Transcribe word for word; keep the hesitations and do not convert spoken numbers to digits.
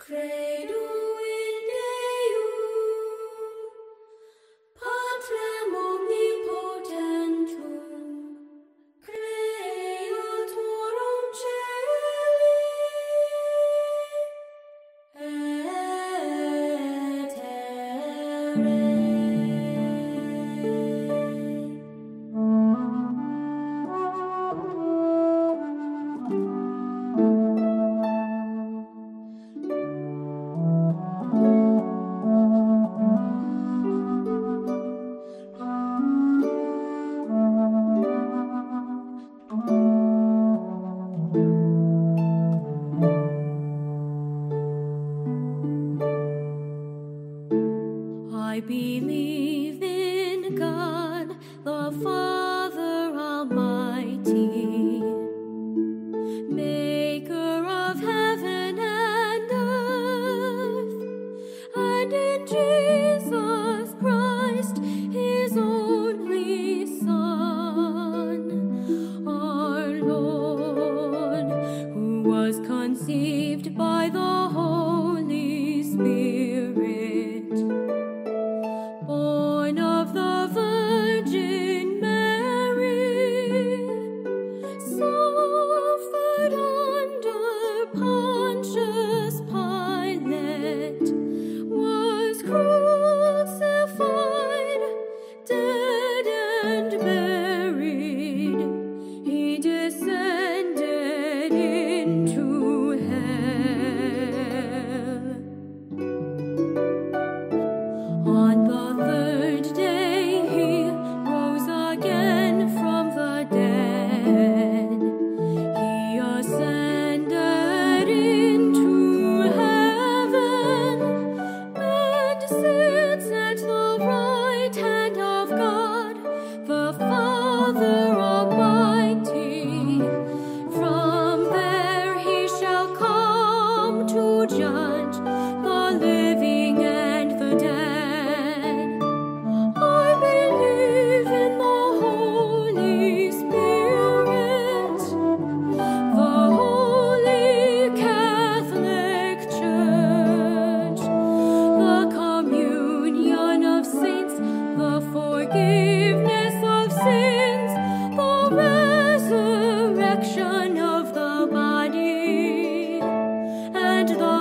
Credo in Deum, Patrem omnipotentum, Creatorum caeli et terrae. I believe in God, the Father Almighty, maker of heaven and earth, and in Jesus Christ, his only Son, our Lord, who was conceived by the Holy Spirit, born of the Virgin Mary, suffered under Pontius Pilate, was crucified, dead and buried. He descended into hell. On the third day he rose again from the dead. He ascended into heaven and sits at the right hand of God, the Father Almighty. From there he shall come to judge the living and the dead. I believe in the Holy Spirit, the Holy Catholic Church, the communion of saints, the forgiveness of sins, the resurrection of the body, and the